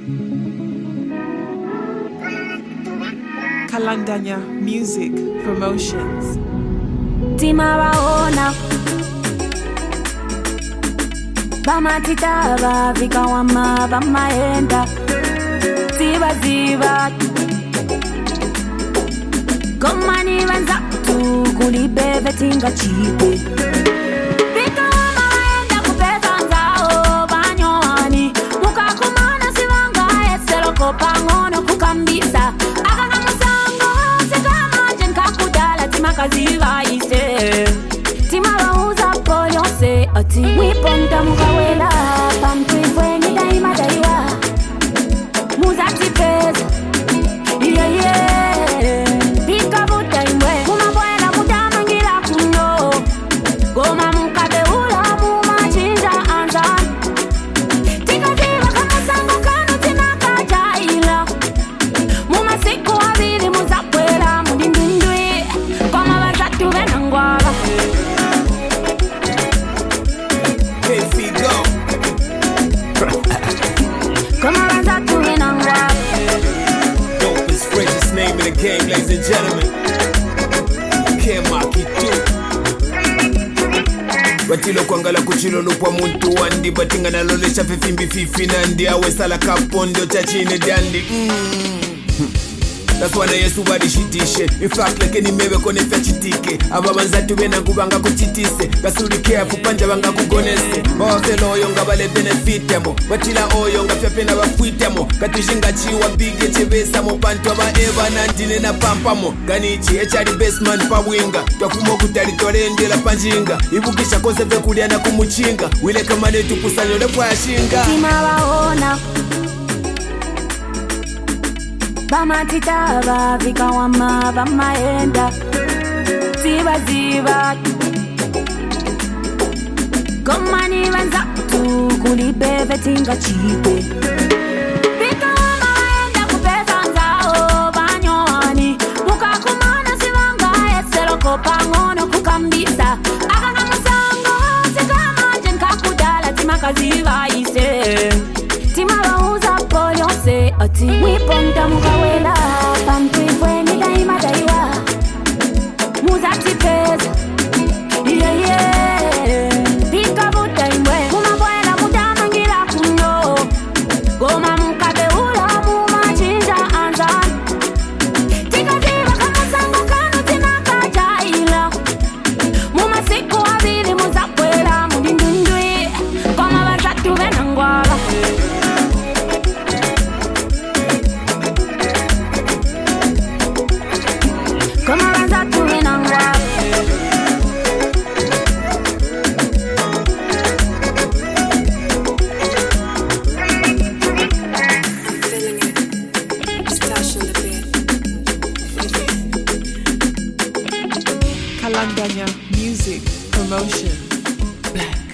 Kalandanya Music Promotions. Timawaona bamatitaba vikawama bamaenda ziba komani banza tukulibeve tinga chipe vikawama waenda kupeza nzao banyoani mukakumana sivanga eselo kopangono kukambisa akanga musango sikamaje nkakudala timakaziva ise timawauza polionse ati mwiponda mukawela pamtwifweni daima daiwa muzati pesa pikavuta imwe mumabwela mutamangira kuno goma mukabeula mumachinja anzani tikaziva kamasango kano tinakajaila mumasiku abili muzabwela mudindindwi koma bazatu benangwaba. Name in the game, ladies and gentlemen. Can't mock it too. Batilo kwangala kuchilo lupwa muntu wandi batinga nalolesha fifimbi fifi nandi awe sala kapondo chachine dandi. That's why yesu badishitishe. In fact like any mewe kone fechitike. Aba banzatu bena kubanga kuchitise. Kasuri careful panja banga kugonese. Bawafelo oyo nga bale benefitemo. Batila oyo nga fepena bafuitemo. Katushinga chiwa bige chebesa mo pantu aba eva nandine na pampamo. Ganichi echari baseman pa winga. Twakumo kutaritolende la panjinga. Ibukisha kose vekulia na kumuchinga. Wile kamane tupusanyo lepo ya shinga. Timawaona bamatitaba vikawama bamaenda ziba komani banza tukulibeve tinga chipe vikawama waenda kupeza nzao banyoani mukakumana sivanga eselo kopangono kukambisa akanga musango sikamanje nkakudala timakaziva ise timawauza polionse ati mwiponda mukawela pamtwifweni daima daiwa muzati pesa pikavuta imwe mumabwela mutamangira kuno goma mukabeula mumachinja anzani tikaziva kamasango kano tinakajaila mumasiku abili muzabwela mudindindwi koma bazatu benangwaba. Kalandanya Music Promotion. Black.